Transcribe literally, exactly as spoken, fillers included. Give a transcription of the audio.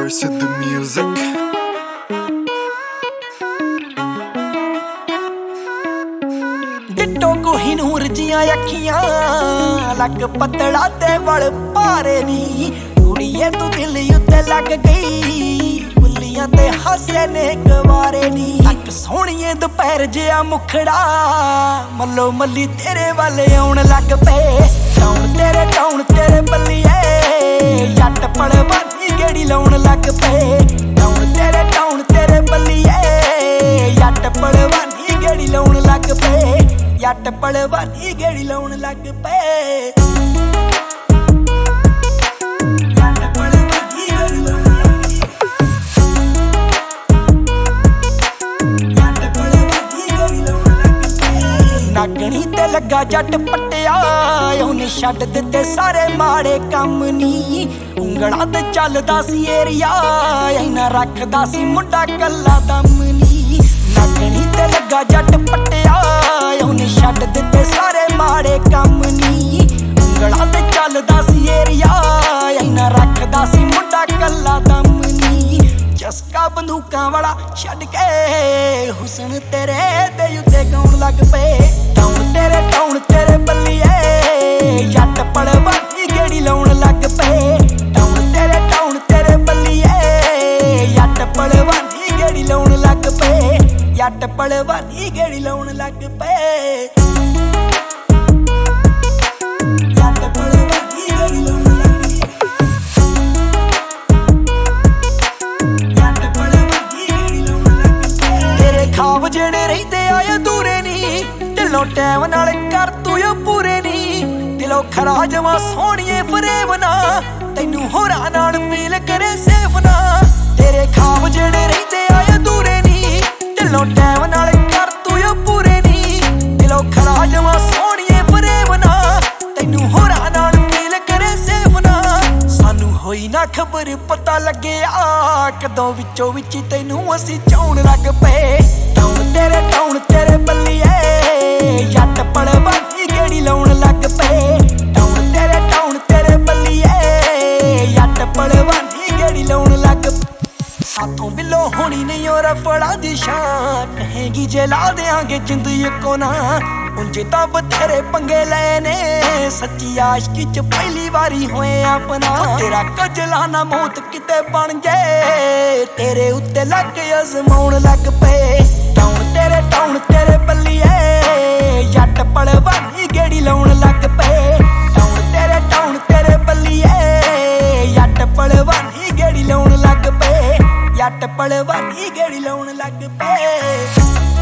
Curse with the music. Ditto Kohinoor जियां अखियां लग पतला ते वल पारे नी कुड़िए तू दिल उत्ते लग गई बुलियां ते हासे ने गवारे नी अक सोहणिए दोपहर जिया मुखड़ा मल्लो मल्ली तेरे वाले आउण लग पे टाउन तेरे टाउन तेरे बल्लिए जट पड़वानी गेड़ी लाउण लग पे टाउन तेरे टाउन तेरे बल्लिए जट पड़वानी गेड़ी लाउण लग पे जट पड़वानी गेड़ी लाउण लग पे नागणी ते लगा जट पट्टिया उन्हें छड्ड दिते सारे माड़े कम नी उंगलां ते चलदा सी एरिया इना रखदा सी मुंडा कल्ला दम नी नागणी ते लगा जट पट्टिया उन्हें छड्ड दिते सारे माड़े कम नी उंगलां ते चलदा सी एरिया इना रखदा सी मुंडा कल्ला दम नी चस्का बंदूकां वाला छड्ड के हुसन तेरे दे उत्ते गाउण लग पे टाउन तेरे टाउन तेरे बल्लिए जट पड़वानी गेड़ी लाउण लग पे टाउन तेरे टाउन तेरे बल्लिए जट पड़वानी गेड़ी लाउण लग पे जट पड़वानी गेड़ी लाउण लग पे जट पड़वानी गेड़ी लाउण खाब जेड़े रहिंदे आए दूरे नी दिलों टैम नाल कर तू यो पूरे नी दिलों खरा जमा सोहणिए फरेब ना तैनू होरां नाल फील करे सेफ ना तेरे खाब जेड़े रहिंदे आए दूरे नी दिलों टैम नाल कर तू यो पूरे नी दिलों खरा जमा सोहणिए फरेब ना तैनू होरां नाल फील करे सेफ ना सानू होई ना खबर पता लगे आ कदों विचों विच तैनू असीं चाउण लग पे टाउन तेरे टाउन तेरे बल्लिए जट पड़वानी गेड़ी लाउण लग पे टाउन तेरे टाउन तेरे बल्लिए जट पड़वानी गेड़ी लाउण लग साथों बिलो होनी नहीं और फड़ा दी शान कहेगी जे ला देंगे जिंद इको ना उंजे तां बथेरे पंगे लेने सच्ची आशिकी च पहली बारी होए अपना तेरा कजला ना मौत किते बन जाए तेरे उत्ते लग के अजमाउण लग पे टाउन तेरे टाउन तेरे बल्लिए जट पड़वानी गेड़ी लाउण लग पे टाउन तेरे टाउन तेरे बल्लिए जट पड़वानी गेड़ी लाउण लग पे जट पड़वानी गेड़ी लाउण लग पे।